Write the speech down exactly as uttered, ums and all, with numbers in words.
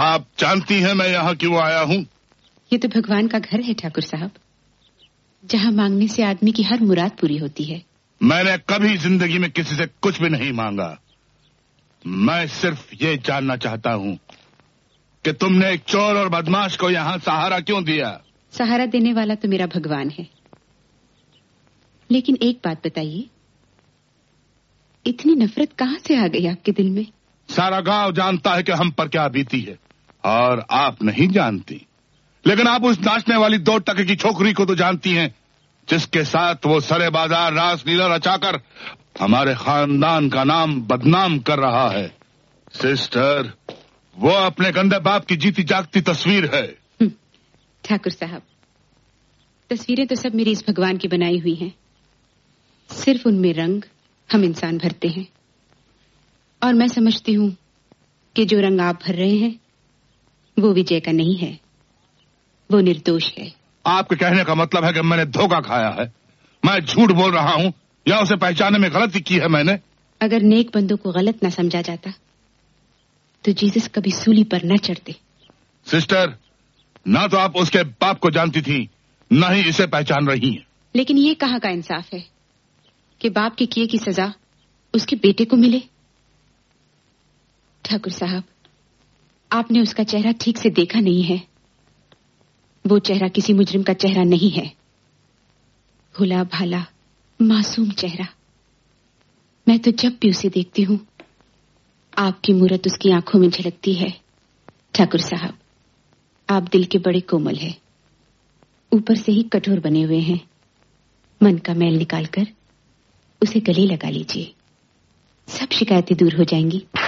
आप जानती हैं मैं यहाँ क्यों आया हूँ? ये तो भगवान का घर है ठाकुर साहब, जहाँ मांगने से आदमी की हर मुराद पूरी होती है। मैंने कभी जिंदगी में किसी से कुछ भी नहीं मांगा। मैं सिर्फ ये जानना चाहता हूँ कि तुमने एक चोर और बदमाश को यहाँ सहारा क्यों दिया? सहारा देने वाला तो मेरा भगवान है। लेकिन एक बात बताइए, इतनी नफरत कहाँ से आ गई आपके दिल में? सारा गांव जानता है कि हम पर क्या बीती है और आप नहीं जानती। लेकिन आप उस नाचने वाली दो टके की छोकरी को तो जानती हैं, जिसके साथ वो सरे बाजार रासलीला रचाकर हमारे खानदान का नाम बदनाम कर रहा है। सिस्टर, वो अपने गंदे बाप की जीती जागती तस्वीर है। ठाकुर साहब, तस्वीरें तो सब मेरी इस भगवान की बनाई हुई हैं। सिर्फ उनमें रंग हम इंसान भरते हैं, और मैं समझती हूँ कि जो रंग आप भर रहे हैं वो विजय का नहीं है, वो निर्दोष है। आपके कहने का मतलब है कि मैंने धोखा खाया है, मैं झूठ बोल रहा हूँ या उसे पहचानने में गलती की है मैंने? अगर नेक बंदों को गलत न समझा जाता तो जीसस कभी सूली पर न चढ़ते। सिस्टर, ना तो आप उसके बाप को जानती थी, न ही इसे पहचान रही हैं। लेकिन ये कहाँ का इंसाफ है कि बाप के किए की सजा उसके बेटे को मिले? ठाकुर साहब, आपने उसका चेहरा ठीक से देखा नहीं है। वो चेहरा किसी मुजरिम का चेहरा नहीं है। भोला भाला मासूम चेहरा। मैं तो जब भी उसे देखती हूँ आपकी मूरत उसकी आंखों में झलकती है। ठाकुर साहब, आप दिल के बड़े कोमल हैं, ऊपर से ही कठोर बने हुए हैं। मन का मैल निकालकर उसे गले लगा लीजिए, सब शिकायतें दूर हो जाएंगी।